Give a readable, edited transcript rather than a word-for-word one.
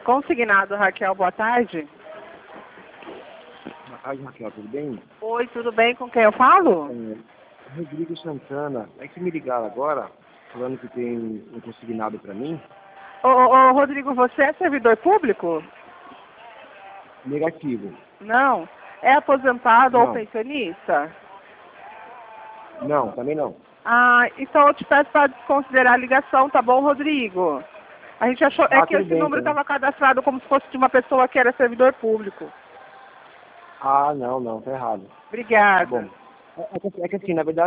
Consignado, Raquel, boa tarde. Boa tarde, Raquel, tudo bem? Oi, tudo bem? Com quem eu falo? Rodrigo Santana. É que me ligaram agora, falando que tem um consignado para mim. Ô, Rodrigo, você é servidor público? Negativo. Não. É aposentado ou Não. pensionista? Não, também não. Ah, então eu te peço para desconsiderar a ligação, tá bom, Rodrigo? A gente achou, é que Tudo esse bem, número então. estava cadastrado como se fosse de uma pessoa que era servidor público. Não, tá errado. Obrigada. Bom, é que assim, na verdade,